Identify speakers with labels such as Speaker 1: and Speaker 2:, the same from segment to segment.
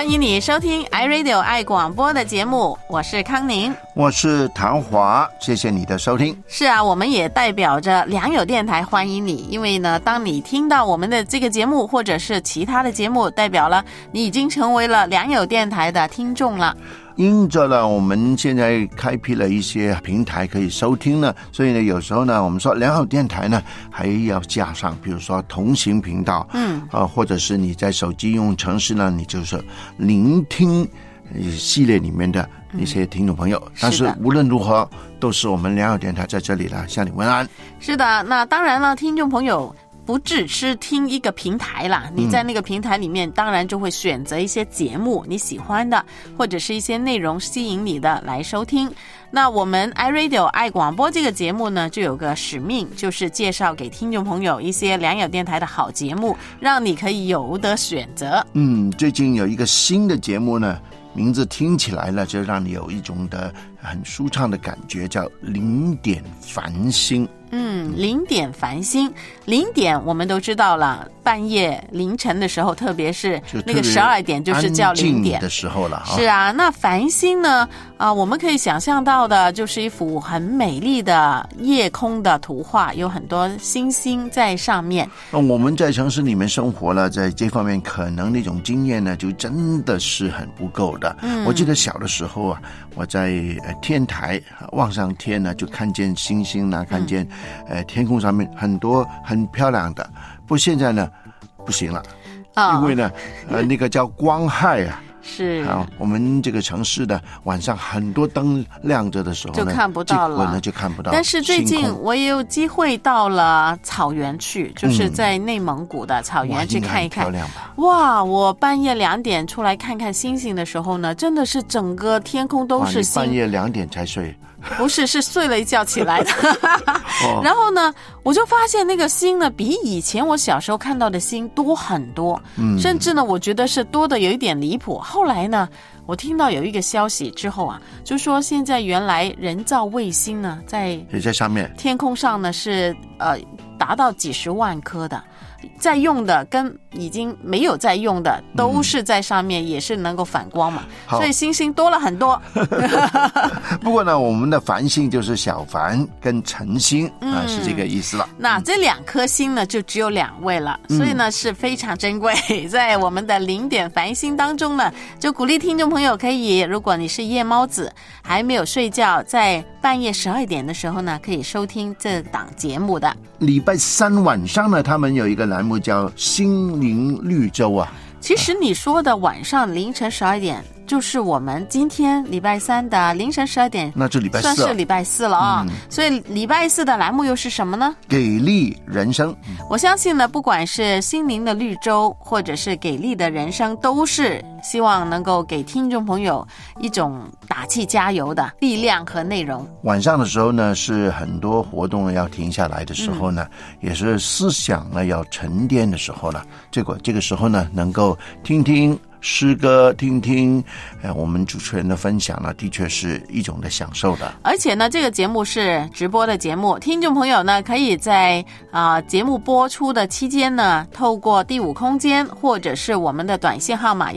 Speaker 1: 欢迎你收听 iRadio 爱广播的节目，我是康宁，
Speaker 2: 我是唐华，谢谢你的收听。
Speaker 1: 是啊，我们也代表着良友电台欢迎你，因为呢，当你听到我们的这个节目或者是其他的节目，代表了你已经成为了良友电台的听众了。
Speaker 2: 因着呢，我们现在开辟了一些平台可以收听呢，所以呢，有时候呢，我们说良好电台呢，还要加上，比如说同行频道，或者是你在手机用程式呢，你就是聆听系列里面的一些听众朋友。但是无论如何，都是我们良好电台在这里了，向你问安。
Speaker 1: 是的，那当然了，听众朋友不只是听一个平台啦，你在那个平台里面当然就会选择一些节目你喜欢的，或者是一些内容吸引你的来收听。那我们 iRadio 爱广播这个节目呢，就有个使命，就是介绍给听众朋友一些良友电台的好节目，让你可以有的选择。
Speaker 2: 最近有一个新的节目呢，名字听起来呢，就让你有一种的很舒畅的感觉，叫零点繁星。
Speaker 1: 零点繁星，零点我们都知道了，半夜凌晨的时候，特别是那个12点就是叫零点
Speaker 2: 的时候了。
Speaker 1: 是啊，那繁星呢？我们可以想象到的就是一幅很美丽的夜空的图画，有很多星星在上面。
Speaker 2: 我们在城市里面生活了，在这方面可能那种经验呢，就真的是很不够的。我记得小的时候啊，我在天台望上天呢，就看见星星呢，看见天空上面很多很漂亮的。不过现在呢，不行了，因为呢，那个叫光害啊。
Speaker 1: 是
Speaker 2: 我们这个城市的晚上很多灯亮着的时候呢，
Speaker 1: 就看不到了，
Speaker 2: 结果呢就看不到。
Speaker 1: 但是最近我也有机会到了草原去，就是在内蒙古的草原去看一看。
Speaker 2: 漂亮吧？
Speaker 1: 哇！我半夜2点出来看看星星的时候呢，真的是整个天空都是星。
Speaker 2: 半夜2点才睡？
Speaker 1: 不是，是睡了一觉起来的。然后呢，我就发现那个星呢，比以前我小时候看到的星多很多，甚至呢，我觉得是多的有一点离谱。后来呢，我听到有一个消息之后啊，就说现在原来人造卫星呢，也
Speaker 2: 在上面
Speaker 1: 天空上呢是达到几十万颗的。在用的跟已经没有在用的都是在上面，也是能够反光嘛，所以星星多了很多。
Speaker 2: 不过呢，我们的繁星就是小繁跟晨星是这个意思了。
Speaker 1: 那这2颗星呢，就只有2位了，所以呢是非常珍贵。在我们的零点繁星当中呢，就鼓励听众朋友可以，如果你是夜猫子还没有睡觉，在半夜12点的时候呢，可以收听这档节目的。
Speaker 2: 礼拜3晚上呢，他们有一个栏目叫心灵绿洲啊。
Speaker 1: 其实你说的晚上凌晨12点，就是我们今天礼拜3的凌晨12点，
Speaker 2: 那就礼拜4
Speaker 1: 算是礼拜4了啊。所以礼拜4的栏目又是什么呢？
Speaker 2: 给力人生。
Speaker 1: 我相信呢，不管是心灵的绿洲，或者是给力的人生，都是希望能够给听众朋友一种打气加油的力量和内容。
Speaker 2: 晚上的时候呢，是很多活动要停下来的时候呢，也是思想呢要沉淀的时候了。这个时候呢，能够听听诗歌，听听我们主持人的分享呢，的确是一种的享受的。
Speaker 1: 而且呢，这个节目是直播的节目，听众朋友呢可以在节目播出的期间呢，透过第5空间或者是我们的短信号码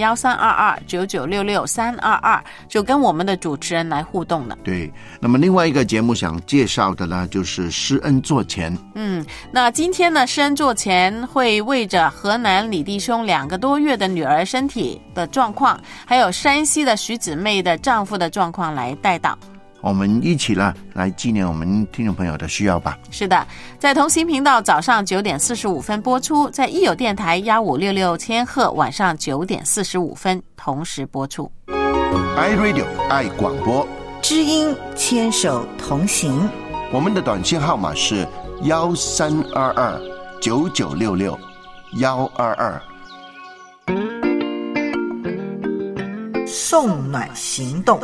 Speaker 1: 132299666322，就跟我们的主持人来互动的。
Speaker 2: 对，那么另外一个节目想介绍的呢，就是施恩座前。
Speaker 1: 那今天呢，施恩座前会为着河南李弟兄2个多月的女儿身体的状况，还有山西的徐姊妹的丈夫的状况来带到。
Speaker 2: 我们一起呢来纪念我们听众朋友的需要吧。
Speaker 1: 是的，在同行频道早上9点45分播出，在益友电台1566千赫晚上9点45分同时播出。
Speaker 2: iRadio 爱广播，
Speaker 3: 知音牵手同行。
Speaker 2: 我们的短信号码是13229966122。
Speaker 3: 送暖行动。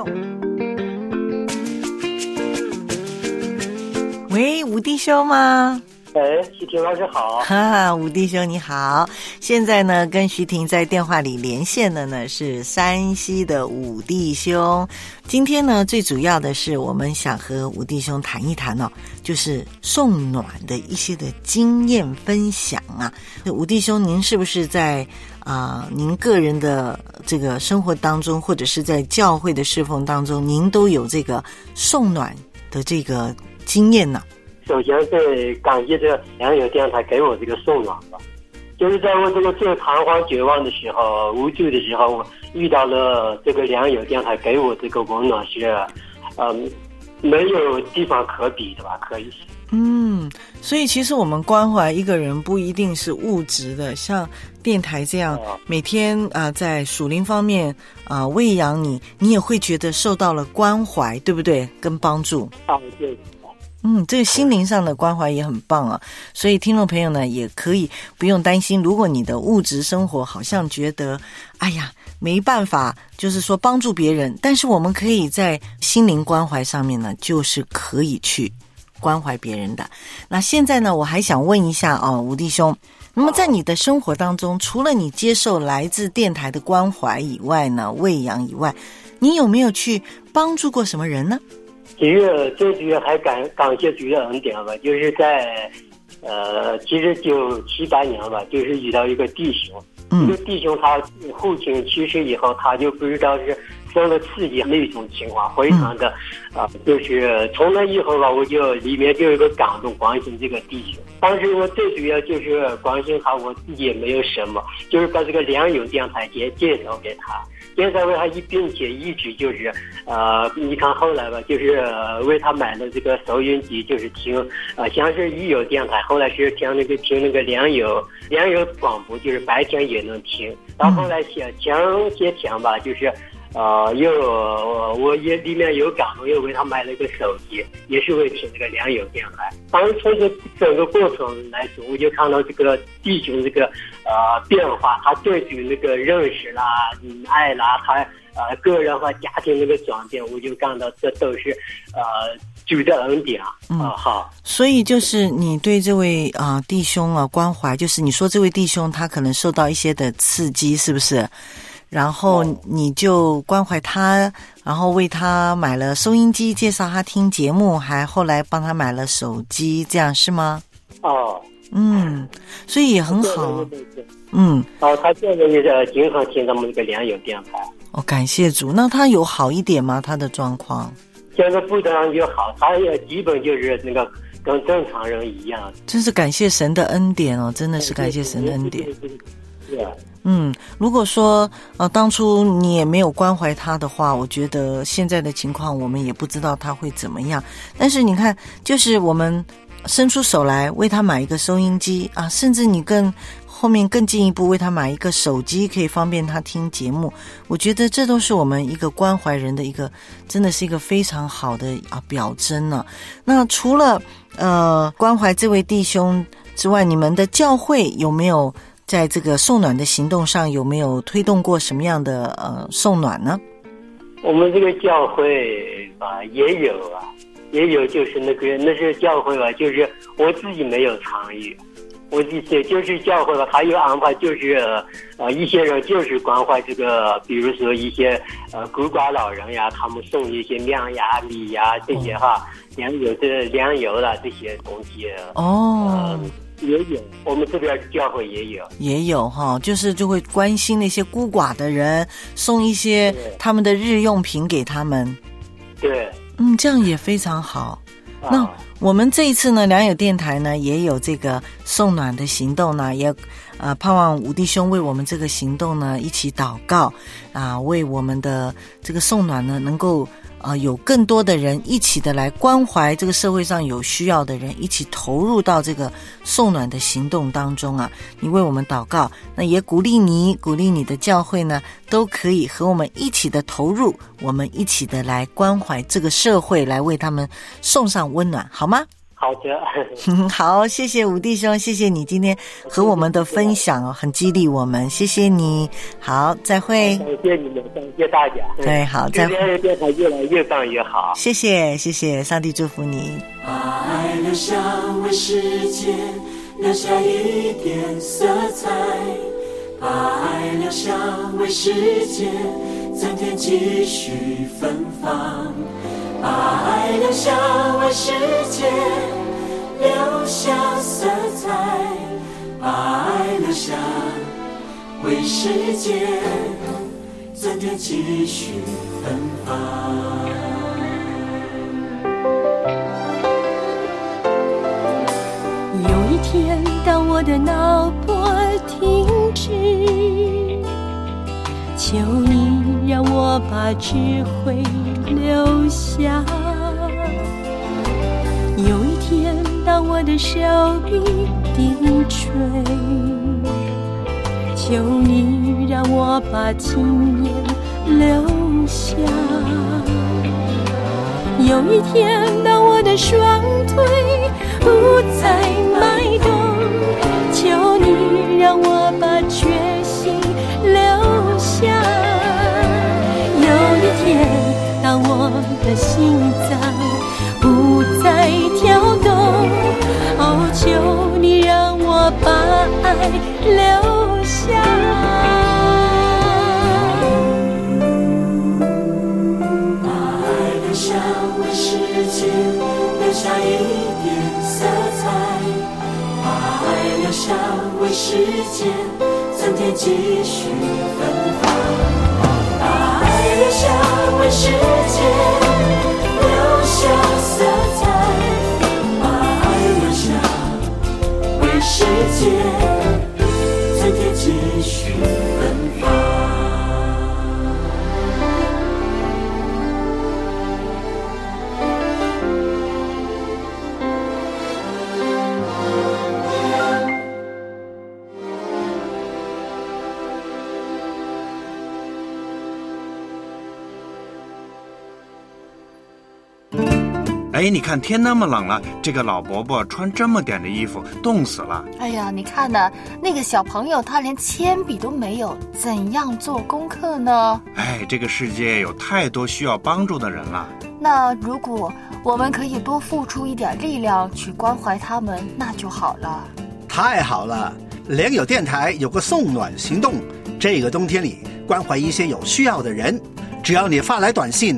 Speaker 3: 喂，吴弟兄吗？
Speaker 4: 徐婷老师好。
Speaker 3: 哈哈，吴弟兄你好。现在呢，跟徐婷在电话里连线的呢是山西的吴弟兄。今天呢，最主要的是我们想和吴弟兄谈一谈就是送暖的一些的经验分享啊。吴弟兄，您是不是在您个人的这个生活当中，或者是在教会的侍奉当中，您都有这个送暖的这个经验呢？
Speaker 4: 首先是感谢这良友电台给我这个送暖吧，就是在我这个最彷徨绝望的时候、无助的时候，我遇到了这个良友电台，给我这个温暖是，没有地方可比的吧，可以是。
Speaker 3: 所以其实我们关怀一个人不一定是物质的，像电台这样每天在属灵方面喂养你，你也会觉得受到了关怀，对不对？跟帮助。
Speaker 4: 对。
Speaker 3: 这个心灵上的关怀也很棒啊，所以听众朋友呢也可以不用担心，如果你的物质生活好像觉得哎呀没办法，就是说帮助别人，但是我们可以在心灵关怀上面呢，就是可以去关怀别人的。那现在呢，我还想问一下吴弟兄，那么在你的生活当中，除了你接受来自电台的关怀以外呢，喂养以外，你有没有去帮助过什么人呢？
Speaker 4: 最主要还感谢主的恩典吧，就是在其实就7、8年吧，就是遇到一个弟兄，一个弟兄他父亲去世以后，他就不知道是受了刺激那种情况，非常的就是从那以后吧，我就里面就有一个感动，关心这个弟兄。当时我最主要就是关心他，我自己也没有什么，就是把这个良友电台介绍给他。介绍为他并且一直就是你看后来吧，就是为他买了这个收音机，就是听像是育友电台，后来是听那个良友广播，就是白天也能听。到后来前些天吧，就是我也里面有感动，又为他买了一个手机，也是为听这个良友电台。当时从这整个过程来说，我就看到这个弟兄这个变化，他对于那个认识啦、爱啦，他个人和家庭那个转变，我就感到这都是主的恩典好。
Speaker 3: 所以就是你对这位弟兄关怀，就是你说这位弟兄他可能受到一些的刺激，是不是？然后你就关怀他，然后为他买了收音机，介绍他听节目，还后来帮他买了手机，这样是吗？所以也很好。
Speaker 4: 他现在也经常听咱们这个良友电台。
Speaker 3: 感谢主。那他有好一点吗？他的状况
Speaker 4: 现在不但就好，他也基本就是那个跟正常人一样。
Speaker 3: 真是感谢神的恩典真的是感谢神的恩典。如果说当初你也没有关怀他的话，我觉得现在的情况我们也不知道他会怎么样。但是你看，就是我们伸出手来为他买一个收音机甚至你后面更进一步为他买一个手机，可以方便他听节目。我觉得这都是我们一个关怀人的一个，真的是一个非常好的表征呢。那除了关怀这位弟兄之外，你们的教会有没有在这个送暖的行动上有没有推动过什么样的送暖呢？
Speaker 4: 我们这个教会也有就是那是教会吧，就是我自己没有参与。我自己就是教会吧，他有安排，就是一些人就是关怀这个，比如说一些孤寡老人呀，他们送一些粮呀、米呀这些粮油啦这些东西。也有，我们这边教会也有
Speaker 3: 就是就会关心那些孤寡的人，送一些他们的日用品给他们。
Speaker 4: 对，
Speaker 3: 这样也非常好。那我们这一次呢，良友电台呢也有这个送暖的行动呢，也盼望吴弟兄为我们这个行动呢一起祷告为我们的这个送暖呢能够有更多的人一起的来关怀这个社会上有需要的人，一起投入到这个送暖的行动当中你为我们祷告，那也鼓励你的教会呢都可以和我们一起的投入，我们一起的来关怀这个社会，来为他们送上温暖，好吗？
Speaker 4: 好的。
Speaker 3: 好，谢谢吴弟兄，谢谢你今天和我们的分享很激励我们，谢谢你。好，再会。
Speaker 4: 感谢你们，感谢大家。
Speaker 3: 对，好，再会。
Speaker 4: 良友电台越来越棒越好。
Speaker 3: 谢谢，上帝祝福你。
Speaker 5: 把爱留下，为世界留下一点色彩，把爱留下，为世界增添继续芬芳，把爱留下，为世界留下色彩，把爱留下，为为世界增添继续芬芳。
Speaker 6: 有一天，当我的脑波停止，求你让我把智慧留下。有一天，当我的手臂低垂，求你让我把情念留下。有一天，当我的双腿不再迈动，求你让我把决心留下。有一天，当我的心脏不再跳动，哦，求你让我把爱留下。
Speaker 5: 把爱留下，为世界留下一点色彩。把爱留下，为世界增添继续芬芳。把爱留下，为世界留下色彩。把爱留下，为世界增添继续芬芳。
Speaker 7: 哎，你看天那么冷了，这个老伯伯穿这么点的衣服，冻死了。
Speaker 8: 哎呀，你看呢，那个小朋友他连铅笔都没有，怎样做功课呢？
Speaker 7: 哎，这个世界有太多需要帮助的人了。
Speaker 8: 那如果我们可以多付出一点力量去关怀他们，那就好了。
Speaker 9: 太好了，良友电台有个送暖行动，这个冬天里关怀一些有需要的人。只要你发来短信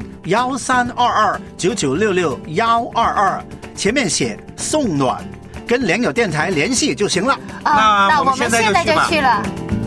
Speaker 9: 132299661122，前面写送暖，跟良友电台联系就行了。
Speaker 7: 那我们
Speaker 8: 现
Speaker 7: 现在就去
Speaker 8: 了。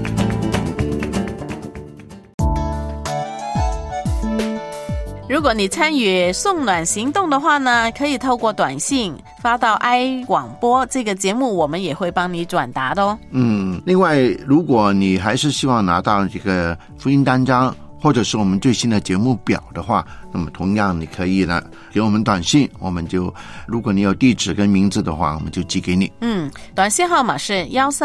Speaker 1: 如果你参与送暖行动的话呢，可以透过短信发到 i 广播这个节目，我们也会帮你转达的哦。
Speaker 2: 另外，如果你还是希望拿到这个福音单张，或者是我们最新的节目表的话，那么同样你可以呢给我们短信，我们就如果你有地址跟名字的话，我们就寄给你。
Speaker 1: 短信号码是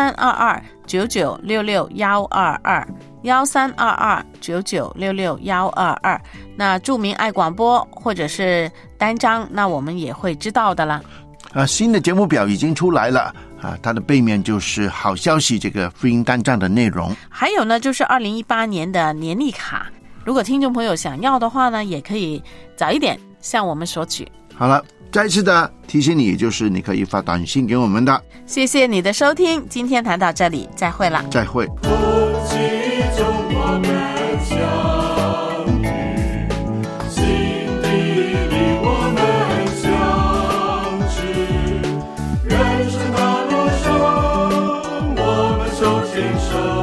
Speaker 1: 1322996122，1322996122。那注明爱广播或者是单张，那我们也会知道的啦。
Speaker 2: 新的节目表已经出来了它的背面就是好消息这个福音单张的内容，
Speaker 1: 还有呢就是2018年的年历卡，如果听众朋友想要的话呢，也可以早一点向我们索取。
Speaker 2: 好了，再次的提醒你，就是你可以发短信给我们的。
Speaker 1: 谢谢你的收听，今天谈到这里，再会了。
Speaker 2: 再会。
Speaker 5: 空气中我们相遇，心底里我们相知，人生大路上我们手牵手。